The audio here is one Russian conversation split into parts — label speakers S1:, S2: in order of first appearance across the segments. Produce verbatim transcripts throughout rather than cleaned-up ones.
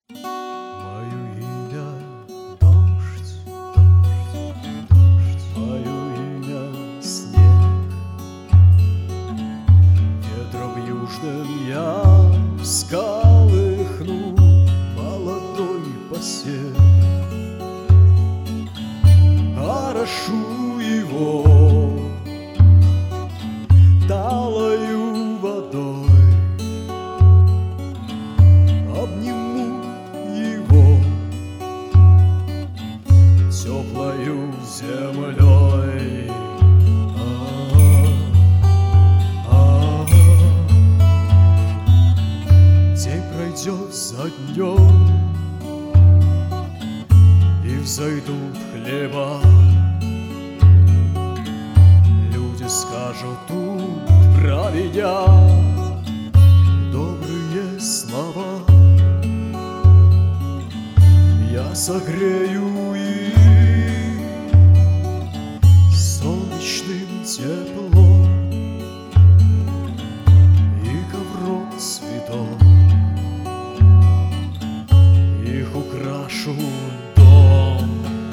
S1: Мое имя дождь, мое имя снег. Ветром южным я всколыхну молодой посев, орошу его талою водой, обниму его теплою землей. А-а-а. День пройдет за днем, и взойдут хлеба. Люди скажут тут про меня добрые слова. Я согрею их солнечным теплом и ковром цветов. Их украшу дом.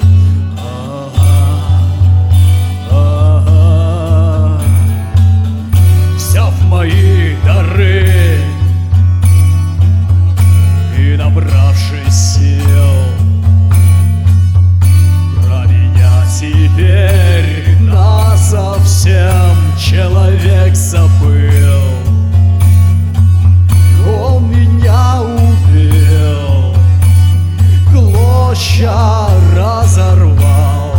S1: А-а-а. Взяв мои дары и набравшись сил, про меня теперь насовсем человек забыл. Он меня убил, клочья разорвал,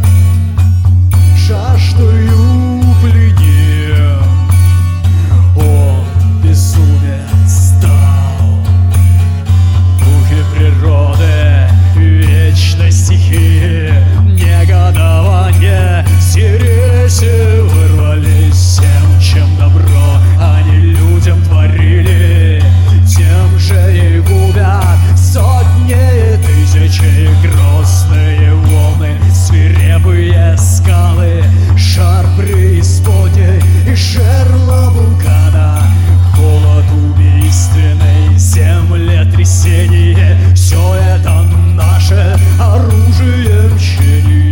S1: жаждою пленил. Он безумец стал, духи природы, вечной стихии, негодование, сиреси вырвались всем, чем добро они людям творили, тем же и губят сотни и тысячи. Грозные волны, свирепые скалы, жар преисподней и жерла вулкана, холод убийственный, землетрясение — все это наше оружие мщения.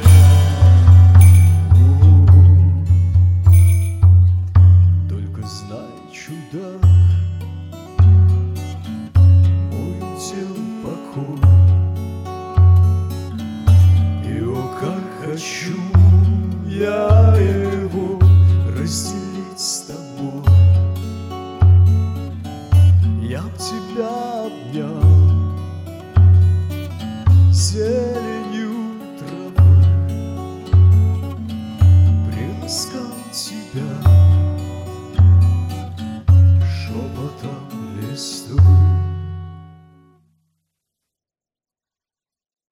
S1: Только знай, чудак, мой удел покой, и о, как хочу я его разделить с тобой. Я б тебя обнял, зелень